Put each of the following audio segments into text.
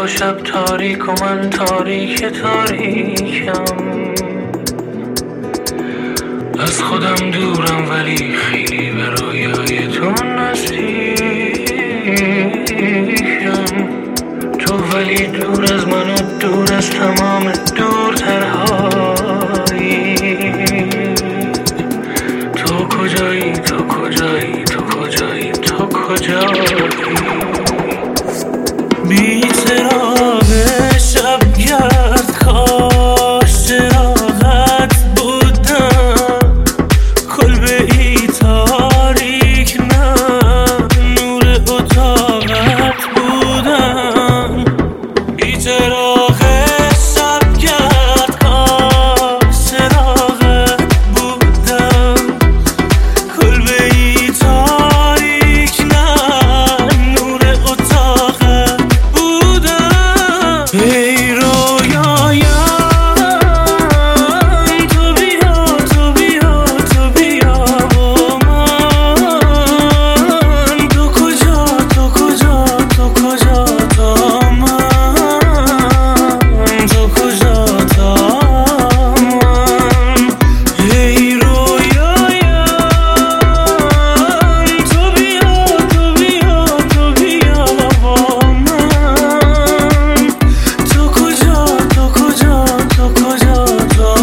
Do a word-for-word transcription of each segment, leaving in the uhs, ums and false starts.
و شب تاریک و من تاریک تاریکم، از خودم دورم ولی خیلی به رویای تو نزدیکم. تو ولی دور از من و دور از تمام دورترهایی. تو کجایی تو کجایی تو کجایی تو کجایی؟ بی چراغ شبگرد کاش چراغت بودم، کلبه ای تاریک نه نور اتاقت بودم. بی چراغ شبگرد کاش چراغت بودم، کلبه ای تاریک نه نور اتاقت بودم. ای رویایم تو بیا تو بیا تو بیا با من، تو کجا تو کجا تو کجا تا من، تو کجا تا من. ای رویایم تو بیا تو بیا تو بیا با من، تو کجا تو کجا تو کجا تا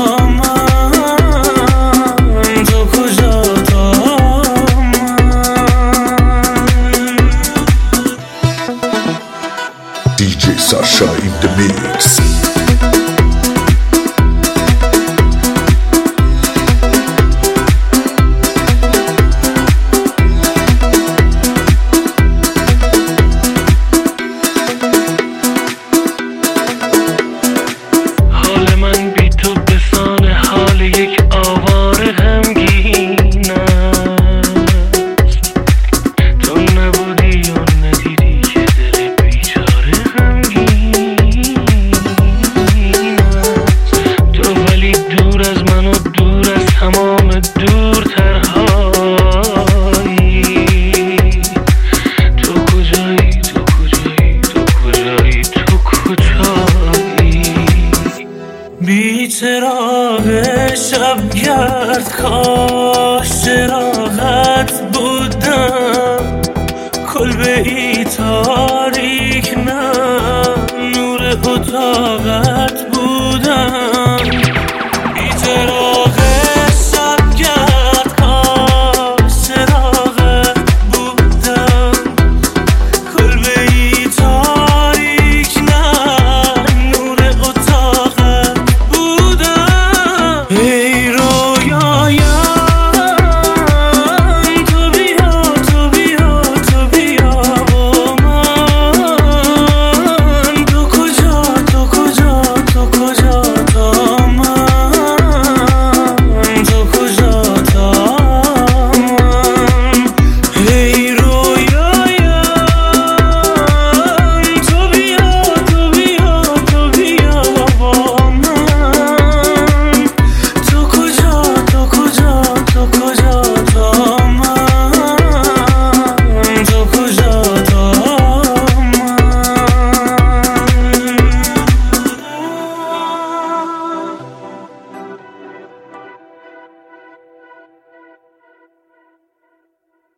من، تو کجا تا من. دی جی Sasha in the mix. حال من بی تو بسان حال یک آواره غمگین است. تو نبودی و ندیدی که دل بیچاره غمگین است. تو ولی دور از من و دور از تمام دورترهایی. تو کجایی تو کجایی تو کجایی تو کجایی؟ بی چراغ شبگرد کاش چراغت بودم، کلبه ای تا